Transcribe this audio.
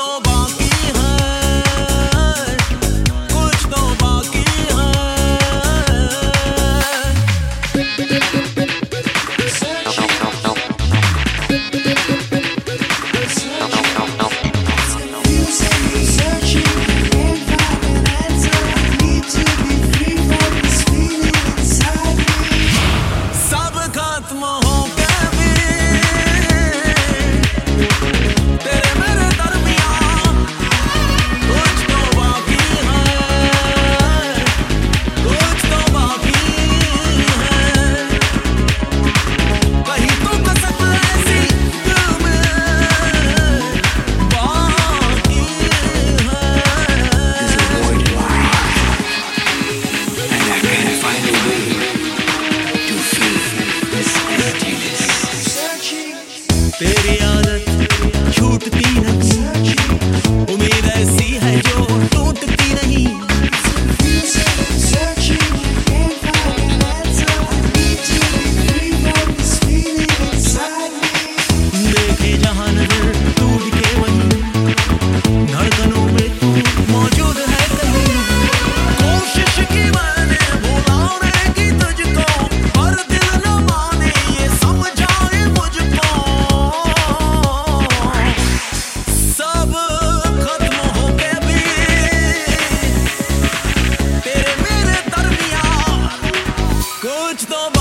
बाकी है, कुछ तो बाकी है। सब खत्म हो के भी तेरे मेरे दरमियां कुछ तो बाकी है, कुछ तो बाकी है। कहीं तो कसक ऐसी दिल में बाकी है। And I can't find a way to fill this emptiness. तेरी आदत छूटती नहीं, उम्मीद ऐसी है जो टूटती नहीं। देखे जहां नजर तू दिखे वहीं, धड़कनों में तू मौजूद है कहीं। कोशिश की मैंने भुलाने की तुझको, पर दिल न माने ये समझाए मुझको। सब खत्म हो के भी तेरे मेरे दरमियां कुछ तो